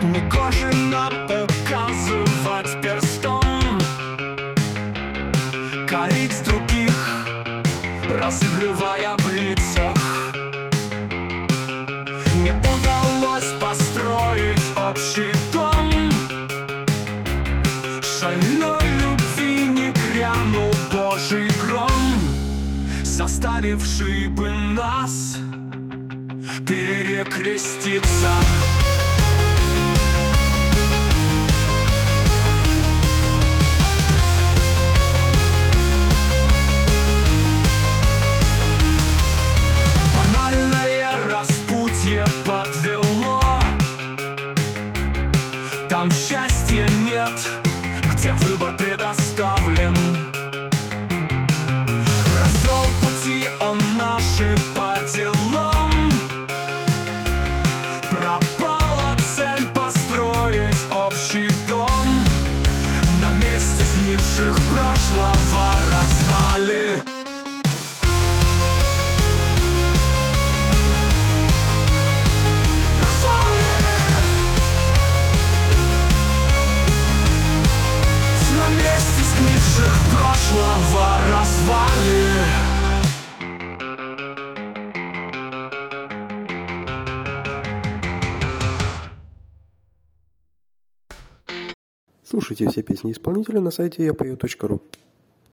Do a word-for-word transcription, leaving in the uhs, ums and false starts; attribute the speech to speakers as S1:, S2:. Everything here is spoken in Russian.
S1: Не кожано показывать перстом, корить других, разыгрывая в лицах. Не удалось построить общий дом, шальной любви не грянул Божий гром, заставивший бы нас перекреститься. Банальное распутье подвело, там счастья нет, где выбор предоставлен. Развел пути он наши по делам, пропала цель построить общий дом. На месте сгнивших прошлого развали. На месте сгнивших прошлого развали.
S2: Слушайте все песни исполнителя на сайте я пою точка ру.